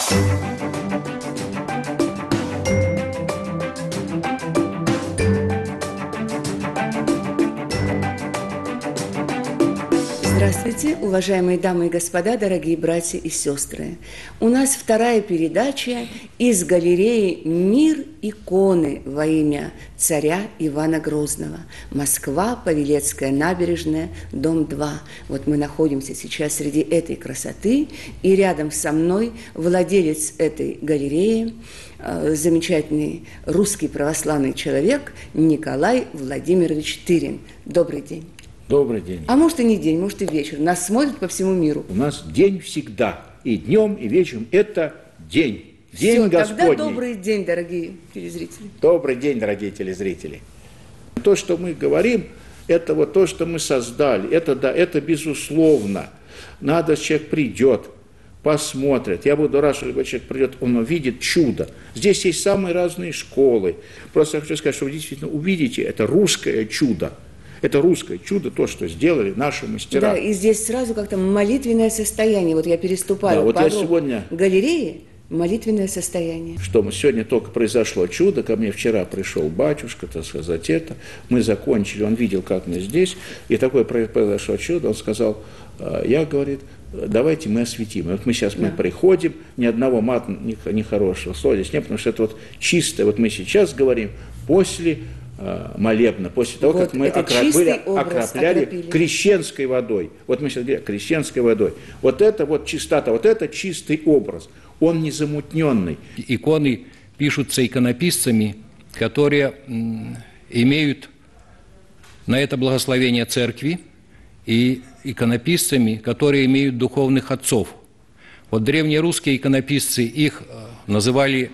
Здравствуйте, уважаемые дамы и господа, дорогие братья и сестры. У нас вторая передача из галереи «Мир иконы» во имя царя Ивана Грозного. Москва, Павелецкая набережная, дом 2. Вот мы находимся сейчас среди этой красоты, и рядом со мной владелец этой галереи, замечательный русский православный человек Николай Владимирович Тырин. Добрый день. Добрый день. А может и не день, может и вечер. Нас смотрят по всему миру. У нас день всегда. И днем, и вечером. Это день. День Все, Господний. Тогда добрый день, дорогие телезрители. Добрый день, дорогие телезрители. То, что мы говорим, это вот то, что мы создали. Это да, это безусловно. Надо, человек придет, посмотрит. Я буду рад, что человек придет, он увидит чудо. Здесь есть самые разные школы. Просто я хочу сказать, что вы действительно увидите это русское чудо. Это русское чудо, то, что сделали наши мастера. Да, и здесь сразу как-то молитвенное состояние. Вот я переступаю вот порог я сегодня... галереи, молитвенное состояние. Что сегодня только произошло чудо, ко мне вчера пришел батюшка, так сказать, это. Мы закончили, он видел, как мы здесь, и такое произошло чудо, он сказал, я, говорит, давайте мы осветим. И вот мы сейчас мы приходим, ни одного мата, ни хорошего слова здесь нет, потому что это вот чистое, вот мы сейчас говорим, после молебна, после того, вот, как мы окропляли крещенской водой. Вот мы сейчас говорим крещенской водой. Вот это вот чистота, вот это чистый образ. Он не замутненный. Иконы пишутся иконописцами, которые имеют на это благословение церкви, и иконописцами, которые имеют духовных отцов. Вот древние русские иконописцы, их называли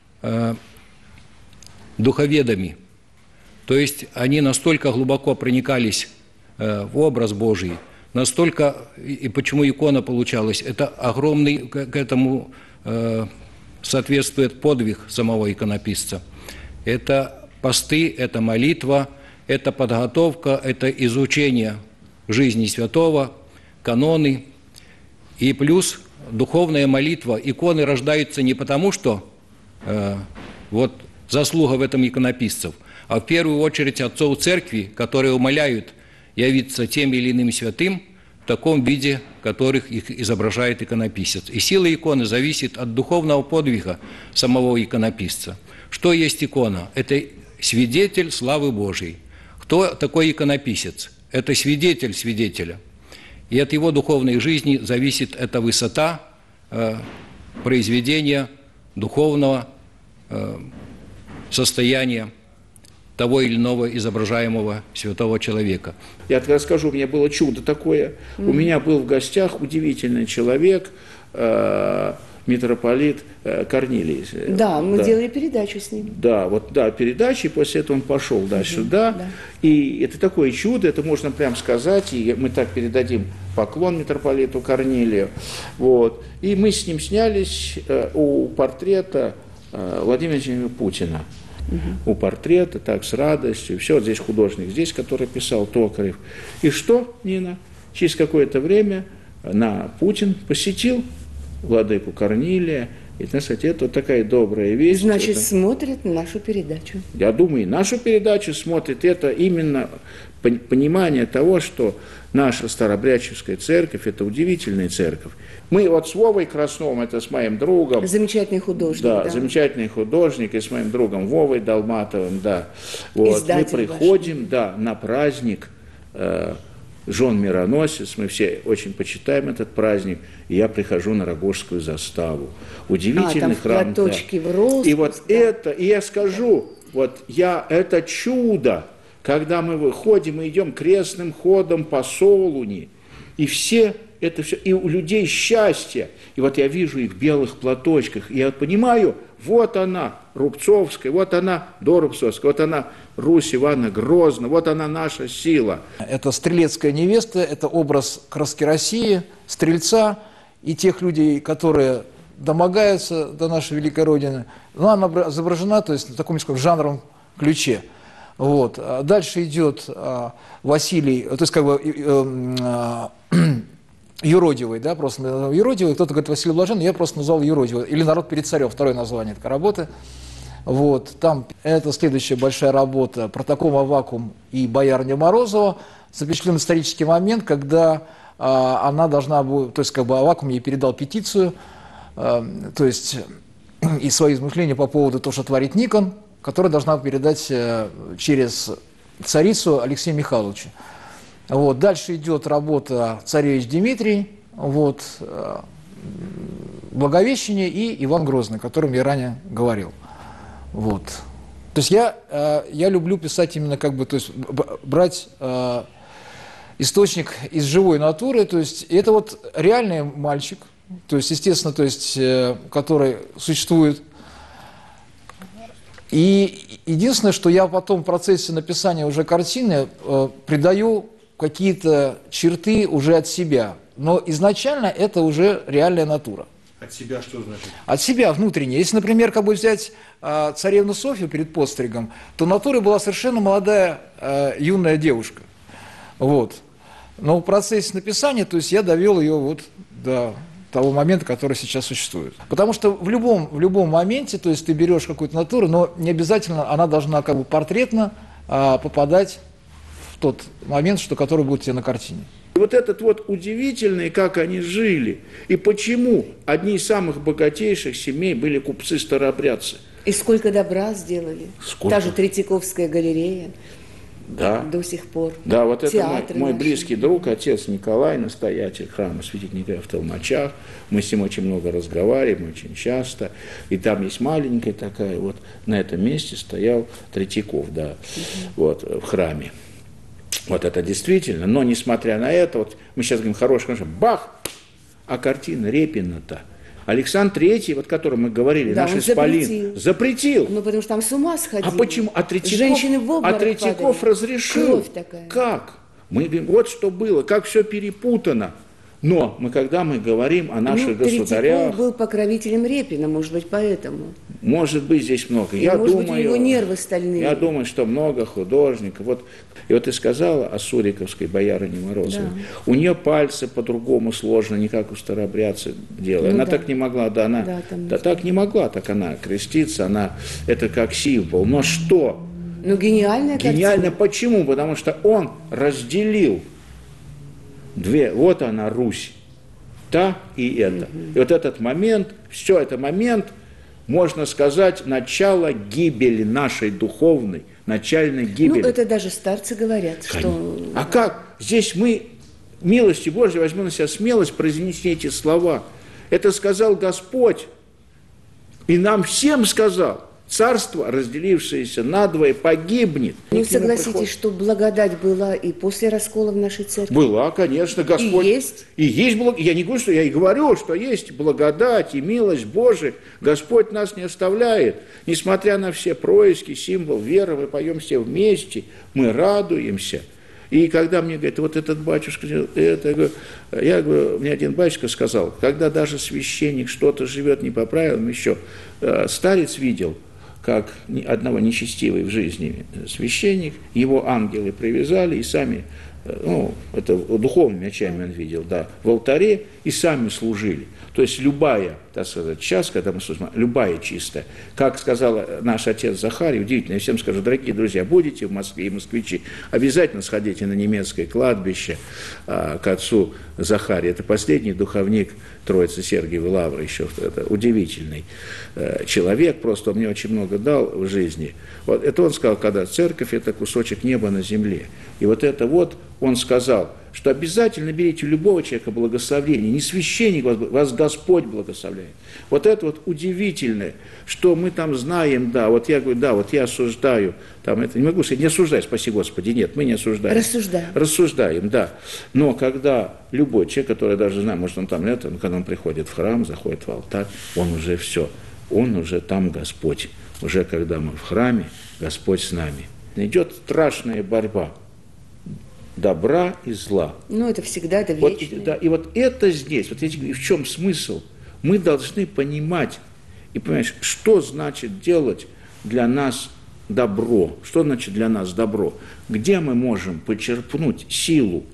духоведами. То есть они настолько глубоко проникались в образ Божий, настолько, и почему икона получалась, это огромный, к этому соответствует подвиг самого иконописца. Это посты, это молитва, это подготовка, это изучение жизни святого, каноны, и плюс духовная молитва. Иконы рождаются не потому, что вот заслуга в этом иконописцев, а в первую очередь отцов церкви, которые умоляют явиться тем или иным святым в таком виде, которых их изображает иконописец. И сила иконы зависит от духовного подвига самого иконописца. Что есть икона? Это свидетель славы Божией. Кто такой иконописец? Это свидетель свидетеля. И от его духовной жизни зависит эта высота произведения духовного состояния того или иного изображаемого святого человека. Я расскажу, у меня было чудо такое. У меня был в гостях удивительный человек, митрополит Корнилий. Да, мы делали передачу с ним. Да, вот, да, передачи, и после этого он пошел сюда. Да. И это такое чудо, это можно прям сказать, и мы так передадим поклон митрополиту Корнилию. Вот. И мы с ним снялись у портрета Владимира Владимировича Путина. У портрета, так, с радостью. Все, вот здесь художник, здесь, который писал Токарев. И что, Нина? Через какое-то время Путин посетил владыку Корнилия. И, кстати, это вот такая добрая весть. Значит, смотрит нашу передачу. Я думаю, и нашу передачу смотрит. Это именно понимание того, что наша Старообрядческая церковь – это удивительная церковь. Мы вот с Вовой Красновым, это с моим другом. Замечательный художник. Да, замечательный художник, и с моим другом Вовой Долматовым, да. Вот, мы приходим, на праздник Жен Мироносец, мы все очень почитаем этот праздник, и я прихожу на Рогожскую заставу. Удивительный храм. Да. В рост, и вот это, и я скажу, это чудо, когда мы выходим и идем крестным ходом по Солуни, и все это все, и у людей счастье. И вот я вижу их в белых платочках, и я понимаю, вот она, Рубцовская, вот она, Дорубцовская, вот она, Русь Ивана Грозного, вот она наша сила. Это стрелецкая невеста, это образ краски России, стрельца и тех людей, которые домогаются до нашей великой Родины. Но она изображена, то есть, в таком, скажем, жанровом ключе. Вот. Дальше идет Василий, то есть, как бы, юродивый, да, просто называл юродивый, кто-то говорит Василий Блаженный, я просто назвал юродивый. Или «Народ перед царем», второе название этой работы. Вот, там это следующая большая работа «Протокома вакуум» и «Боярыня Морозова». Запечатлен исторический момент, когда она должна была, то есть как бы Авакум ей передал петицию, то есть и свои измышления по поводу того, что творит Никон, которая должна передать через царицу Алексею Михайловичу. Вот. Дальше идет работа «Царевич Дмитрий», вот, «Благовещение» и «Иван Грозный», о котором я ранее говорил. Вот. То есть я люблю писать именно как бы, то есть брать источник из живой натуры, то есть это вот реальный мальчик, то есть, естественно, то есть, который существует. И единственное, что я потом в процессе написания уже картины придаю какие-то черты уже от себя. Но изначально это уже реальная натура. От себя что значит? От себя, внутренне. Если, например, как бы взять царевну Софью перед постригом, то натурой была совершенно молодая юная девушка. Вот. Но в процессе написания, то есть я довел ее вот до того момента, который сейчас существует. Потому что в любом моменте, то есть ты берешь какую-то натуру, но не обязательно она должна как бы портретно попадать в тот момент, который будет у тебя на картине. Вот этот вот удивительный, как они жили, и почему одни из самых богатейших семей были купцы-старообрядцы. И сколько добра сделали. Сколько? Та же Третьяковская галерея. Да. До сих пор. Да, вот это мой наши. близкий друг, отец Николай, настоятель храма святителя Николая в Толмачах. Мы с ним очень много разговариваем, очень часто. И там есть маленькая такая, вот на этом месте стоял Третьяков, да, вот, в храме. Вот это действительно, но несмотря на это, вот мы сейчас говорим хороший, бах, а картина Репина-то. Александр III, вот о котором мы говорили, да, наш исполин, запретил. Ну, потому что там с ума сходили. А почему? А Третьяков, женщины в обморок Третьяков падали. разрешил. Кровь такая. Как? Мы говорим, вот что было, как все перепутано. Но когда мы говорим о наших государях... Третьяков был покровителем Репина, может быть, поэтому. Может быть, здесь много. И, может быть, у него нервы стальные. Я думаю, что много художников. Вот, и вот ты сказала о Суриковской боярине Морозовой. Да. У нее пальцы по-другому сложно, не как у старообрядца делали. Ну, она да. так не могла, да, она так не могла, так она креститься, это как символ. Но что? Ну, гениальная картина. Гениально почему? Потому что он разделил вот она, Русь, та и это. И вот этот момент, все это момент, можно сказать, начало гибели нашей духовной, начальной гибели. Ну, это даже старцы говорят, что... А как? Здесь мы, милостью Божьей, возьмем на себя смелость произнести эти слова. Это сказал Господь, и нам всем сказал. Царство, разделившееся надвое, погибнет. Ну, согласитесь, что благодать была и после раскола в нашей церкви? Была, конечно, Господь. И есть? И есть благодать. Я не говорю, что я и говорю, что есть благодать и милость Божия. Господь нас не оставляет. Несмотря на все происки, символ веры, мы поем все вместе, мы радуемся. И когда мне говорят, вот этот батюшка, я говорю, мне один батюшка сказал, когда даже священник что-то живет не по правилам, еще старец видел, как одного нечестивый в жизни священник, его ангелы привязали и сами, это духовными очами он видел, да, в алтаре и сами служили. То есть любая, так сказать, час, когда мы служим, любая чистая. Как сказал наш отец Захарий, удивительно, я всем скажу, дорогие друзья, будете в Москве и москвичи, обязательно сходите на немецкое кладбище к отцу Захарию. Это последний духовник Троицы Сергиевой Лавры, еще это удивительный человек, просто он мне очень много дал в жизни. Вот это он сказал, когда церковь – это кусочек неба на земле. И вот это вот он сказал, что обязательно берите любого человека благословение, не священник вас Господь благословляет. Вот это вот удивительное, что мы там знаем, да, вот я говорю, да, вот я осуждаю, там это не могу сказать, не осуждаю, спаси Господи, нет, мы не осуждаем. Рассуждаем. Рассуждаем, да. Но когда любой человек, который даже знает, может он там лето, когда он приходит в храм, заходит в алтарь, он уже все, он уже там Господь. Уже когда мы в храме, Господь с нами. Идет страшная борьба добра и зла. Ну, это всегда, это вечно. Вот, да, и вот это здесь, вот в чем смысл? Мы должны понимать и понимать, что значит делать для нас добро. Что значит для нас добро? Где мы можем почерпнуть силу?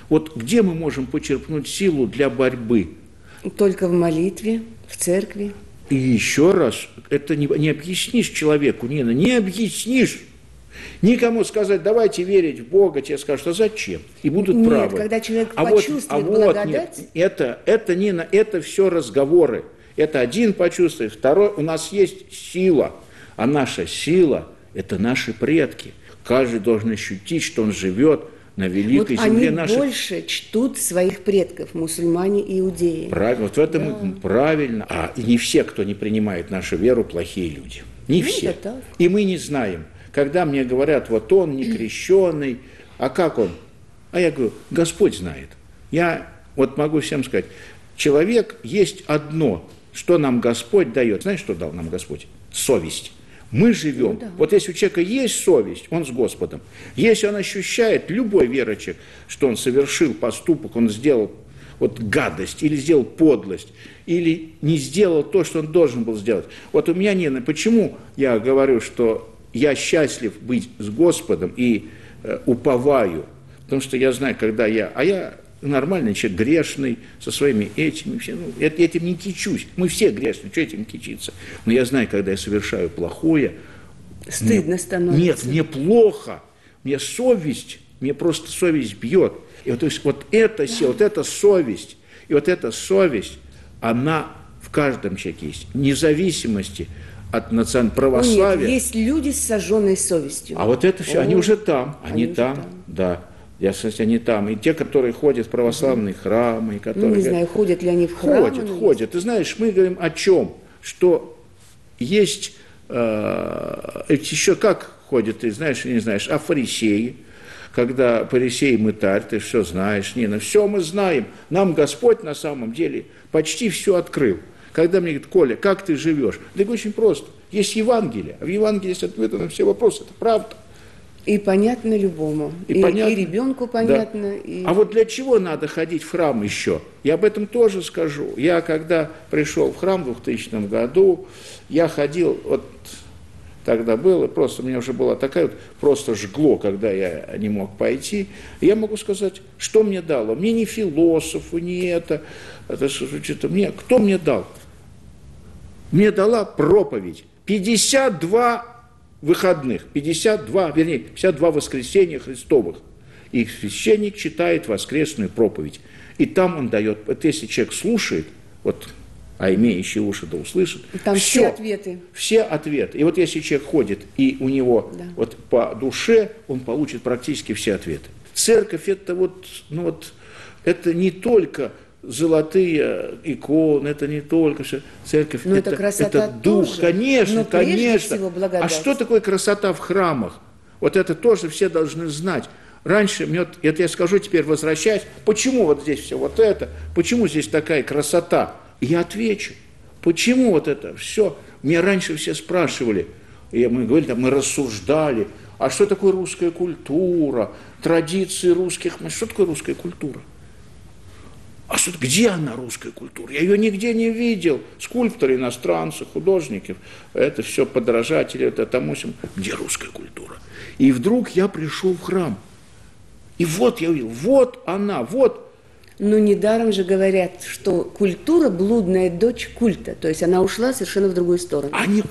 Вот где мы можем почерпнуть силу для борьбы? Только в молитве, в церкви. И еще раз, это не объяснишь человеку, Нина, не объяснишь. Никому сказать, давайте верить в Бога, тебе скажут, а зачем? И будут Нет, правы. когда человек почувствует благодать... Нет, это, Нина, это все разговоры. Это один почувствует, второй, у нас есть сила. А наша сила – это наши предки. Каждый должен ощутить, что он живет на великой земле нашей. Они больше чтут своих предков, мусульмане и иудеи. Правильно, вот в этом правильно. И не все, кто не принимает нашу веру, плохие люди. Не все. И мы не знаем. Когда мне говорят, вот он не крещеный, а как он? А я говорю, Господь знает. Я вот могу всем сказать, человек есть одно, что нам Господь дает. Знаешь, что дал нам Господь? Совесть. Мы живем. Вот если у человека есть совесть, он с Господом. Если он ощущает, любой верующий, что он совершил поступок, он сделал вот гадость, или сделал подлость, или не сделал то, что он должен был сделать. Вот у меня, Нина, почему я говорю, что я счастлив быть с Господом и уповаю? Потому что я знаю, когда я нормальный человек, грешный, со своими этими, этим не кичусь. Мы все грешны, что этим кичиться? Но я знаю, когда я совершаю плохое... Стыдно становится. Нет, мне плохо, мне совесть, мне просто совесть бьет. И вот, то есть вот эта сила, вот эта совесть, и вот эта совесть, она в каждом человеке есть, вне зависимости от национального православия. Нет, есть люди с сожженной совестью. А вот это все, они уже там, они там, да. Я, кстати, они там. И те, которые ходят в православные храмы. Которые, не знаю, ходят ли они в храмы. Ходят. Ты знаешь, мы говорим о чем? Что есть еще как ходят, ты знаешь или не знаешь, а фарисеи. Когда фарисей мытарь, ты все знаешь, Нина, все мы знаем. Нам Господь на самом деле почти все открыл. Когда мне говорят, Коля, как ты живешь? Да очень просто. Есть Евангелие, а в Евангелии есть ответы на все вопросы. Это правда. И понятно любому. И ребенку понятно. Да. И... А вот для чего надо ходить в храм еще? Я об этом тоже скажу. Я когда пришел в храм в 2000 году, я ходил, вот тогда было, просто у меня уже была такая вот, просто жгло, когда я не мог пойти. И я могу сказать, что мне дало? Мне не философы, не это что-то мне. Кто мне дал? Мне дала проповедь. 52 выходных, 52 воскресения Христовых. И священник читает воскресную проповедь. И там он дает, вот если человек слушает, вот, а имеющий уши да услышит, там все ответы. Все ответы. И вот если человек ходит, и у него вот по душе, он получит практически все ответы. Церковь это вот, это не только золотые иконы, это не только все. Церковь, это красота, это дух, тоже. Конечно. Всего благодать. А что такое красота в храмах? Вот это тоже все должны знать. Раньше, это я скажу теперь, возвращаясь, почему вот здесь все вот это, почему здесь такая красота? Я отвечу, почему вот это все? Меня раньше все спрашивали, мы говорили, мы рассуждали, а что такое русская культура, традиции русских, что такое русская культура? А где она, русская культура? Я ее нигде не видел. Скульпторы, иностранцы, художники, это все подражатели, это тому всему. Где русская культура? И вдруг я пришел в храм. И вот я увидел, вот она, вот. Но недаром же говорят, что культура – блудная дочь культа. То есть она ушла совершенно в другую сторону.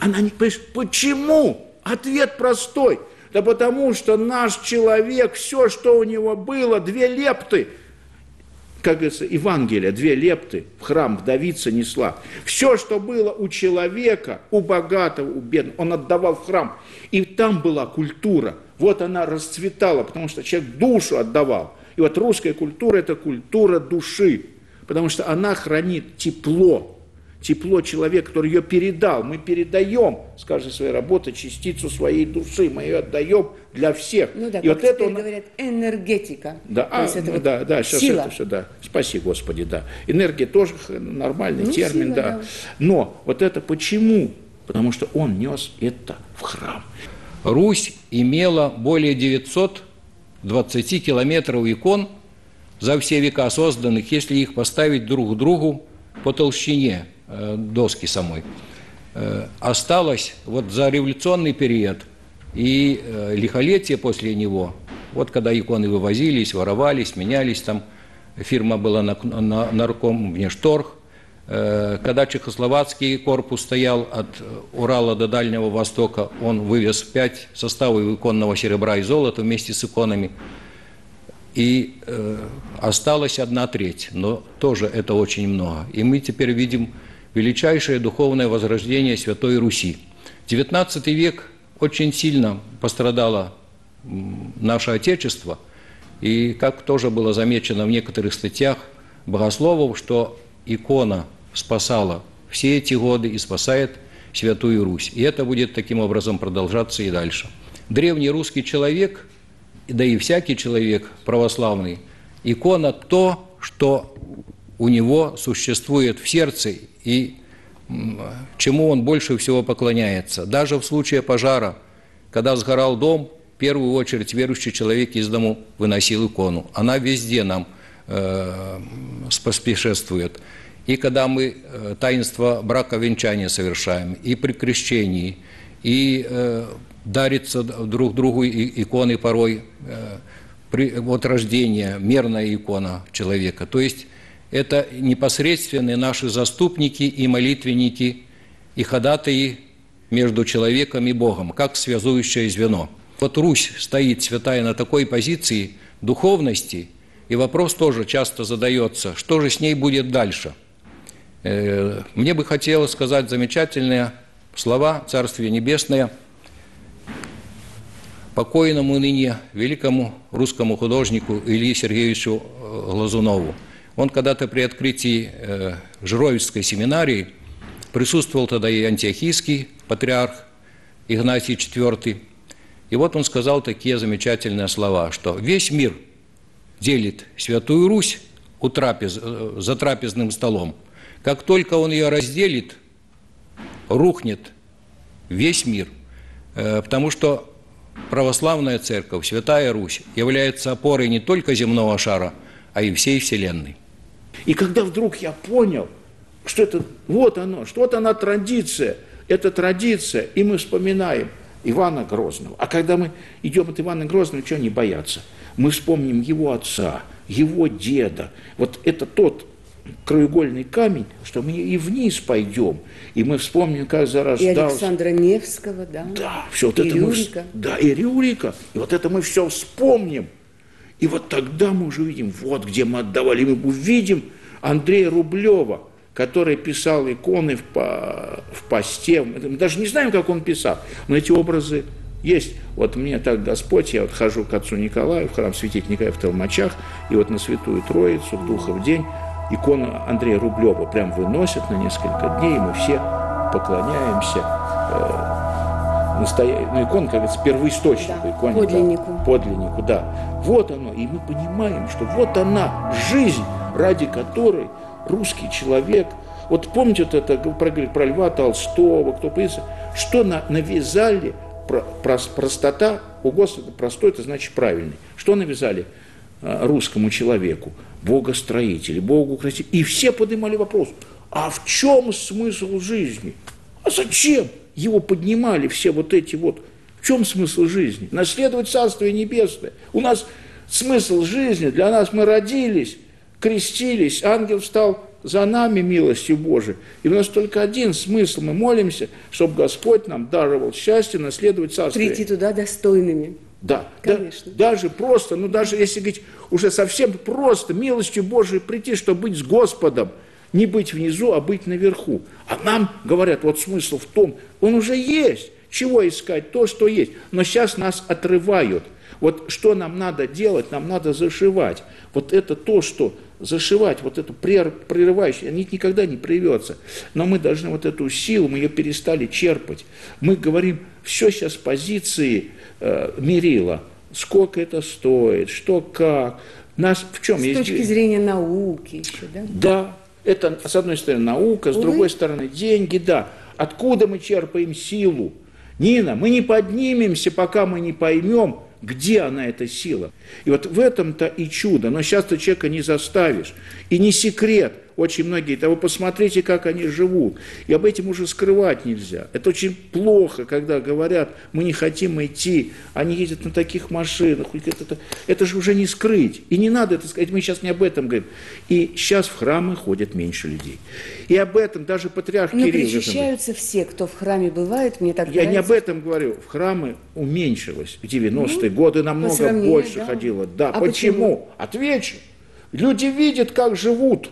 Почему? Ответ простой. Да потому что наш человек, все, что у него было, 2 лепты – как говорится, Евангелие, 2 лепты в храм вдовица несла. Все, что было у человека, у богатого, у бедного, он отдавал в храм. И там была культура. Вот она расцветала, потому что человек душу отдавал. И вот русская культура – это культура души, потому что она хранит тепло человека, который ее передал. Мы передаем с каждой своей работы частицу своей души, мы ее отдаем для всех. Ну да, и как вот это говорят, энергетика. Да, сейчас сила. Это все, да. Спаси, Господи, да. Энергия тоже нормальный термин, сила, да. Но вот это почему? Потому что он нес это в храм. Русь имела более 920 километров икон за все века созданных, если их поставить друг к другу по толщине доски самой. Осталось вот за революционный период и лихолетие после него Вот когда иконы вывозились, воровались, менялись, там фирма была нарком Внешторг. Когда чехословацкий корпус стоял от Урала до Дальнего Востока, он вывез 5 составов иконного серебра и золота вместе с иконами. И осталась 1/3, но тоже это очень много. И мы теперь видим величайшее духовное возрождение Святой Руси. XIX век очень сильно пострадало наше Отечество, и как тоже было замечено в некоторых статьях богословов, что икона спасала все эти годы и спасает Святую Русь. И это будет таким образом продолжаться и дальше. Древний русский человек, да и всякий человек православный, икона то, что у него существует в сердце и чему он больше всего поклоняется. Даже в случае пожара, когда сгорал дом, в первую очередь верующий человек из дому выносил икону. Она везде нам способствует. И когда мы таинство брака венчания совершаем, и при крещении, и дарятся друг другу иконы порой, от рождения, мерная икона человека. То есть это непосредственные наши заступники и молитвенники, и ходатаи между человеком и Богом, как связующее звено. Вот Русь стоит, святая, на такой позиции духовности, и вопрос тоже часто задается, что же с ней будет дальше. Мне бы хотелось сказать замечательные слова Царствия Небесное покойному ныне великому русскому художнику Илье Сергеевичу Глазунову. Он когда-то при открытии Жировицкой семинарии присутствовал тогда и антиохийский патриарх Игнатий IV. И вот он сказал такие замечательные слова, что весь мир делит Святую Русь за трапезным столом. Как только он ее разделит, рухнет весь мир. Потому что православная церковь, Святая Русь, является опорой не только земного шара, а и всей Вселенной. И когда вдруг я понял, что это вот оно, что вот она традиция, это традиция, и мы вспоминаем Ивана Грозного. А когда мы идем от Ивана Грозного, чего не бояться? Мы вспомним его отца, его деда. Вот это тот краеугольный камень, что мы и вниз пойдем, и мы вспомним, как зарождался. И Александра Невского, да. Да, все вот и это Рюрика. Да, и Рюрика. И вот это мы все вспомним. И вот тогда мы уже увидим, вот где мы отдавали, мы увидим Андрея Рублева, который писал иконы в посте. Мы даже не знаем, как он писал, но эти образы есть. Вот мне так Господь, я вот хожу к отцу Николаю, в храм святителя Николая в Толмачах, и вот на Святую Троицу, в Духов день, икону Андрея Рублева прям выносят на несколько дней, и мы все поклоняемся икона, как говорится, первоисточнику, да, иконе, подлиннику. Да, подлиннику, да. Вот оно, и мы понимаем, что вот она, жизнь, ради которой русский человек, вот помните вот это, про Льва Толстого, кто писал, что навязали, простота, у Господа простой, это значит правильный, что навязали русскому человеку? Богостроители, Богоукротители. И все поднимали вопрос, а в чем смысл жизни? А зачем его поднимали все вот эти вот? В чем смысл жизни? Наследовать Царствие Небесное. У нас смысл жизни, для нас мы родились, крестились, ангел встал за нами милостью Божией. И у нас только один смысл. Мы молимся, чтобы Господь нам даровал счастье наследовать Царствие. Прийти туда достойными. Да, конечно. Даже просто, даже если говорить уже совсем просто, милостью Божией прийти, чтобы быть с Господом, не быть внизу, а быть наверху. А нам говорят, вот смысл в том, он уже есть. Чего искать? То, что есть. Но сейчас нас отрывают. Вот что нам надо делать? Нам надо зашивать. Вот это то, что зашивать, вот эту прерывающую, она никогда не прервется. Но мы должны вот эту силу, мы ее перестали черпать. Мы говорим, все сейчас с позиции мерила. Сколько это стоит, что как. Нас в чем есть? С точки зрения науки еще, да? Да. Это, с одной стороны, наука, с другой стороны, деньги, да. Откуда мы черпаем силу? Нина, мы не поднимемся, пока мы не поймем, где она, эта сила. И вот в этом-то и чудо. Но сейчас ты человека не заставишь. И не секрет. очень многие, а вы посмотрите, как они живут. И об этом уже скрывать нельзя. Это очень плохо, когда говорят, мы не хотим идти, они ездят на таких машинах. Это же уже не скрыть. И не надо это сказать, мы сейчас не об этом говорим. И сейчас в храмы ходят меньше людей. И об этом даже патриарх Кирилл... причащаются все, кто в храме бывает, мне так Я нравится. не об этом говорю. В храмы уменьшилось. В 90-е годы намного больше ходило. Да, почему? Отвечу. Люди видят, как живут.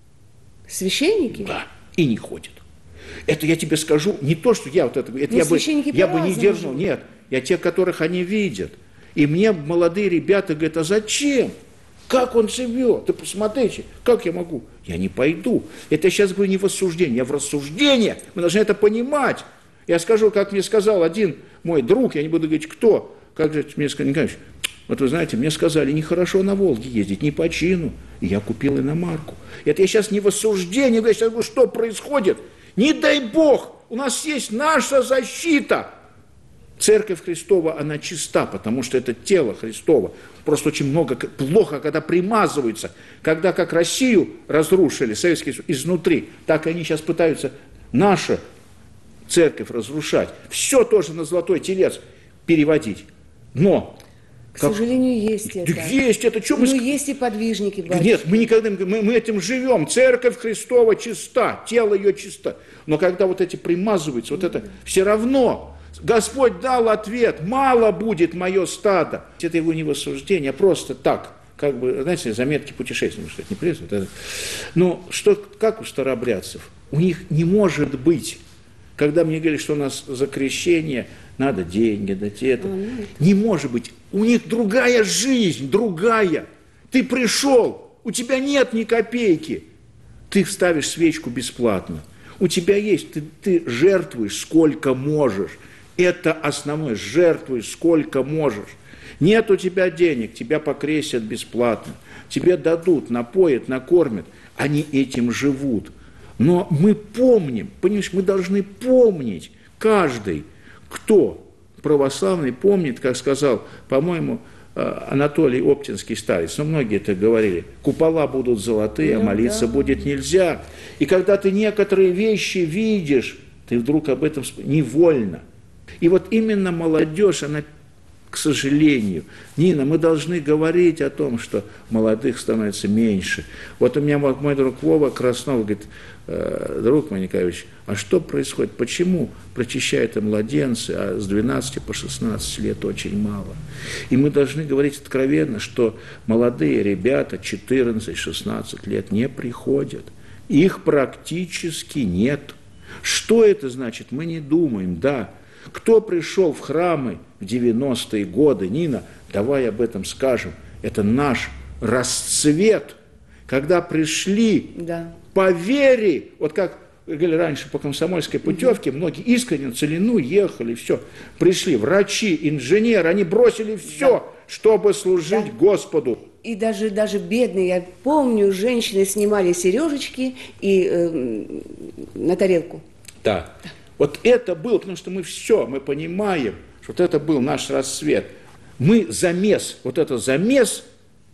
Священники? Да, и не ходят. Это я тебе скажу, не то, что я вот это я бы не дернул. Нет, я тех, которых они видят. И мне молодые ребята говорят, а зачем? Как он живет? Ты посмотрите, как я могу? Я не пойду. Это я сейчас говорю не в осуждении, я в рассуждении. Мы должны это понимать. Я скажу, как мне сказал один мой друг, я не буду говорить, кто, как же мне сказал, Николаевич, вот вы знаете, мне сказали, нехорошо на Волге ездить, не по чину. И я купил иномарку. Это я сейчас не в осуждении, я сейчас говорю, что происходит. Не дай Бог, у нас есть наша защита. Церковь Христова, она чиста, потому что это тело Христово. Просто очень много, плохо, когда примазываются. Когда как Россию разрушили, Советский Союз, изнутри, так они сейчас пытаются нашу церковь разрушать. Все тоже на золотой телец переводить. Но... К сожалению, есть это. Есть это. Что мы... есть и подвижники, батюшка. Нет, мы никогда мы этим живем. Церковь Христова чиста, тело ее чисто. Но когда вот эти примазываются, вот это все равно... Господь дал ответ, мало будет мое стадо. Это его не в осуждении, а просто так, как бы, знаете, заметки путешественников, что это не придется. Ну, что, как у старообрядцев? У них не может быть, когда мне говорили, что у нас за крещение надо деньги дать, это. Не может быть. У них другая жизнь, другая. Ты пришел, у тебя нет ни копейки. Ты вставишь свечку бесплатно. У тебя есть, ты жертвуешь сколько можешь. Это основное, жертвуй сколько можешь. Нет у тебя денег, тебя покрестят бесплатно. Тебе дадут, напоят, накормят. Они этим живут. Но мы помним, понимаешь, мы должны помнить, каждый, кто православный, помнит, как сказал, по-моему, Анатолий Оптинский старец, но многие это говорили, купола будут золотые, а молиться будет нельзя. И когда ты некоторые вещи видишь, ты вдруг об этом невольно. И вот именно молодежь, она, к сожалению, Нина, мы должны говорить о том, что молодых становится меньше. Вот у меня мой друг Вова Краснов говорит, друг мой Николаевич, а что происходит, почему причащают младенцы, а с 12 по 16 лет очень мало? И мы должны говорить откровенно, что молодые ребята 14-16 лет не приходят, их практически нет. Что это значит? Мы не думаем, да. Кто пришел в храмы в 90-е годы, Нина, давай об этом скажем, это наш расцвет, когда пришли по вере, вот как говорили раньше по комсомольской путевке, многие искренне на Целину ехали, все, пришли врачи, инженеры, они бросили все, чтобы служить Господу. И даже бедные, я помню, женщины снимали сережечки и на тарелку. Да. Вот это было, потому что мы понимаем, что вот это был наш расцвет. Мы замес, вот это замес,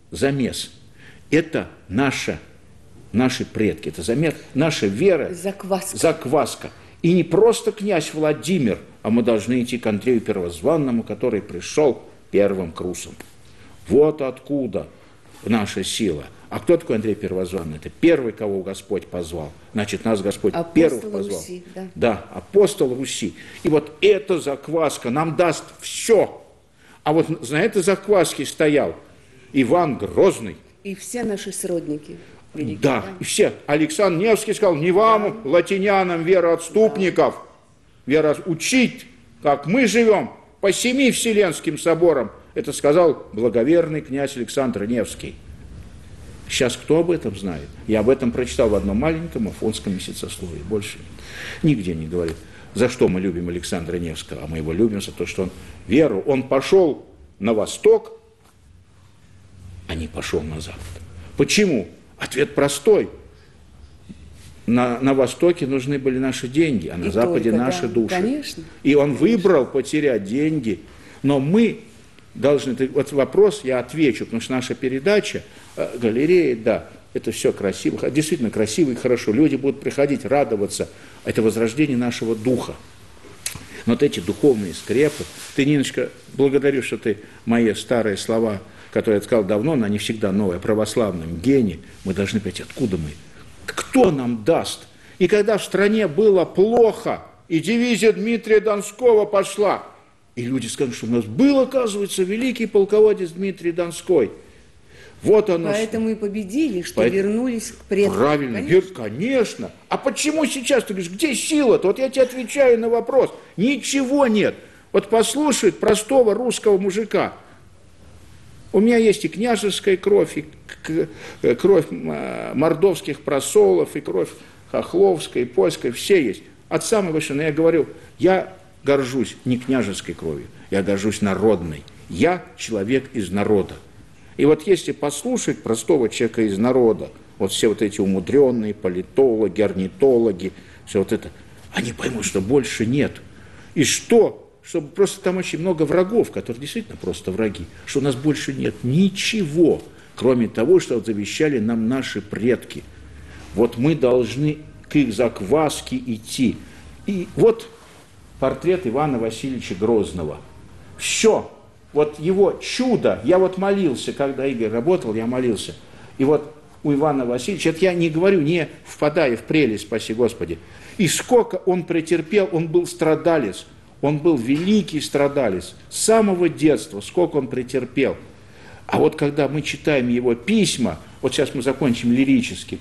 это наши предки, это замес, наша вера, закваска. И не просто князь Владимир, а мы должны идти к Андрею Первозванному, который пришел первым к русам. Вот откуда наша сила. А кто такой Андрей Первозванный? Это первый, кого Господь позвал. Значит, нас Господь первых позвал. Руси, да. Да, апостол Руси. И вот эта закваска нам даст все. А вот на этой закваске стоял Иван Грозный. И все наши сродники. Великие, да, и все. Александр Невский сказал, не вам, латинянам, вероотступников, учить, как мы живем, по 7 Вселенским соборам. Это сказал благоверный князь Александр Невский. Сейчас кто об этом знает? Я об этом прочитал в одном маленьком афонском месяцесловии. Больше нигде не говорит. За что мы любим Александра Невского? А мы его любим за то, что он пошел на восток, а не пошел на запад. Почему? Ответ простой. На востоке нужны были наши деньги, а на западе наши души. Конечно. И он выбрал потерять деньги, но мы должны, вот вопрос я отвечу, потому что наша передача, галерея, да, это все красиво, действительно красиво и хорошо. Люди будут приходить, радоваться. Это возрождение нашего духа. Но вот эти духовные скрепы, ты, Ниночка, благодарю, что ты мои старые слова, которые я сказал давно, но они всегда новые, о православном гене, мы должны понять, откуда мы, кто нам даст. И когда в стране было плохо, и дивизия Дмитрия Донского пошла, и люди сказали, что у нас был, оказывается, великий полководец Дмитрий Донской. Вот оно. Поэтому и победили, что вернулись к предкам. Правильно, конечно. А почему сейчас, ты говоришь, где сила-то? Вот я тебе отвечаю на вопрос. Ничего нет. Вот послушай простого русского мужика. У меня есть и княжеская кровь, и кровь мордовских просолов, и кровь хохловская, и польская, все есть. От самой высшей, но я говорю, я горжусь не княжеской кровью, я горжусь народной. Я человек из народа. И вот если послушать простого человека из народа, вот все вот эти умудренные политологи, орнитологи, все вот это, они поймут, что больше нет. И что? Чтобы просто там очень много врагов, которые действительно просто враги, что у нас больше нет ничего, кроме того, что завещали нам наши предки. Вот мы должны к их закваске идти. И вот портрет Ивана Васильевича Грозного. Все. Вот его чудо, я вот молился, когда Игорь работал, я молился. И вот у Ивана Васильевича, это я не говорю, не впадая в прелесть, спаси Господи. И сколько он претерпел, он был страдалец, он был великий страдалец. С самого детства, сколько он претерпел. А вот когда мы читаем его письма, вот сейчас мы закончим лирически,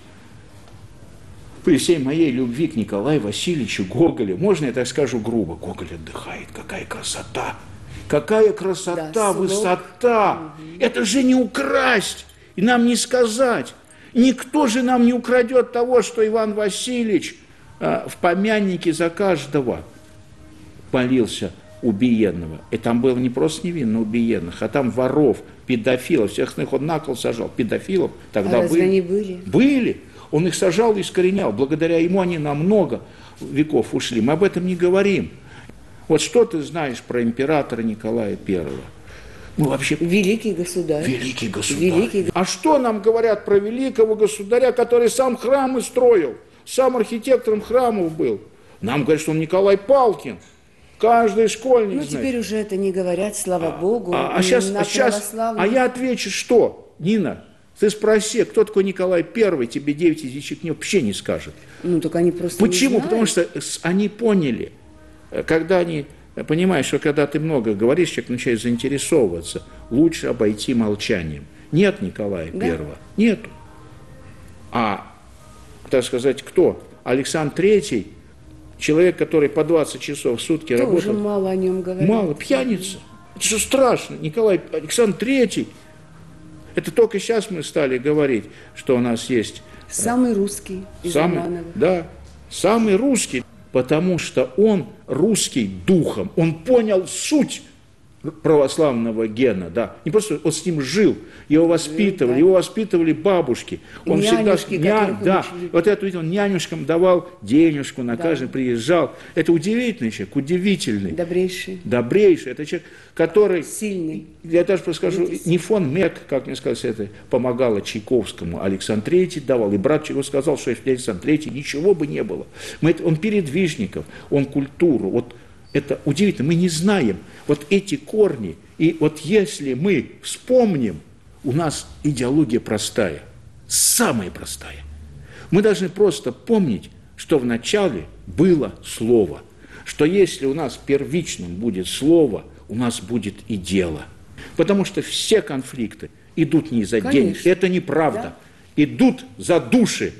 при всей моей любви к Николаю Васильевичу Гоголю, можно я так скажу грубо, Гоголь отдыхает, какая красота! Какая красота, да, высота! Это же не украсть и нам не сказать. Никто же нам не украдет того, что Иван Васильевич в помяннике за каждого молился убиенного. И там было не просто невинно убиенных, а там воров, педофилов, всех их он на кол сажал. Педофилов тогда разве они были? Были. Он их сажал и искоренял. Благодаря ему они на много веков ушли. Мы об этом не говорим. Вот что ты знаешь про императора Николая I? Ну, вообще, великий государь. Великий государь. А что нам говорят про великого государя, который сам храмы строил, сам архитектором храмов был? Нам говорят, что он Николай Палкин. Каждый школьник знает. Ну, теперь уже это не говорят, слава Богу. Сейчас, я отвечу, что, Нина, ты спроси, кто такой Николай I, тебе 9 из 10 вообще не скажет. Ну, так они просто Почему? не знают. Потому что они поняли, когда они, понимаешь, что когда ты много говоришь, человек начинает заинтересовываться, лучше обойти молчанием. Нет Николая I, нету. А, так сказать, кто? Александр III, человек, который по 20 часов в сутки тоже работал. Тоже мало о нем говорят. Мало, пьяница. Это же страшно. Александр III, это только сейчас мы стали говорить, что у нас есть... Самый русский из Романовых. Да, самый русский. Потому что он русский духом, он понял суть православного гена, да, не просто он с ним жил, его воспитывали бабушки, он нянюшки, всегда, вот это видел, нянюшкам давал денежку, на каждый приезжал, это удивительный человек, удивительный, добрейший, это человек, который, сильный, я даже скажу, не фон Мек, как мне сказать, это помогало Чайковскому, Александр III давал, и брат Чайков сказал, что если Александр III ничего бы не было, он передвижников, он культуру, вот. Это удивительно, мы не знаем вот эти корни. И вот если мы вспомним, у нас идеология простая, самая простая. Мы должны просто помнить, что вначале было слово, что если у нас первичным будет слово, у нас будет и дело. Потому что все конфликты идут не из-за денег, это неправда, идут за души,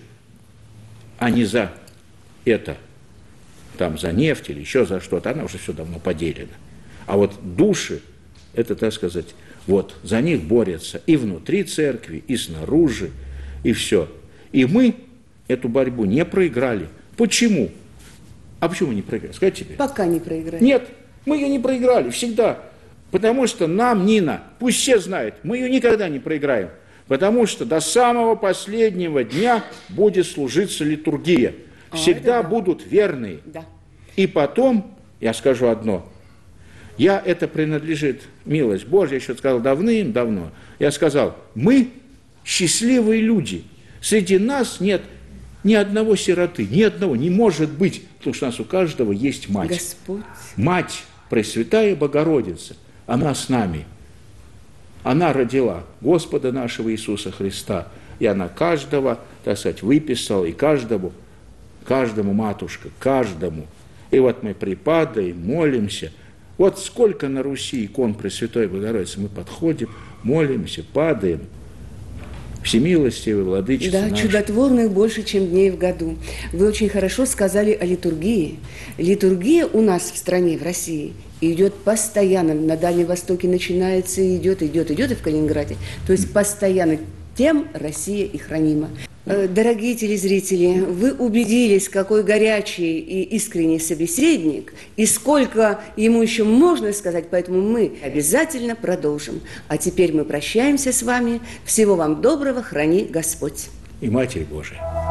а не за это. Там за нефть или еще за что-то, она уже все давно поделена. А вот души, это, так сказать, вот, за них борются и внутри церкви, и снаружи, и все. И мы эту борьбу не проиграли. Почему? А почему не проиграли? Скажите тебе. Пока не проиграли. Нет, мы ее не проиграли всегда. Потому что нам, Нина, пусть все знают, мы ее никогда не проиграем. Потому что до самого последнего дня будет служиться литургия. Всегда будут верные. Да. И потом, я скажу одно, это принадлежит, милость Божья, еще сказал давным-давно, я сказал, мы счастливые люди, Среди нас нет ни одного сироты, ни одного, не может быть, потому что у нас у каждого есть мать. Господь. Мать, Пресвятая Богородица, она с нами. Она родила Господа нашего Иисуса Христа, и она каждого, так сказать, выписала, и каждому, матушка, каждому. И вот мы припадаем, молимся. Вот сколько на Руси икон Пресвятой Богородицы, мы подходим, молимся, падаем. Всемилостивый, владычица Да, наша. чудотворных больше, чем дней в году. Вы очень хорошо сказали о литургии. Литургия у нас в стране, в России, идет постоянно. На Дальнем Востоке начинается, идет, и в Калининграде. То есть постоянно. Тем Россия и хранима. Дорогие телезрители, вы убедились, какой горячий и искренний собеседник, и сколько ему еще можно сказать, поэтому мы обязательно продолжим. А теперь мы прощаемся с вами. Всего вам доброго, храни Господь. И Матерь Божия.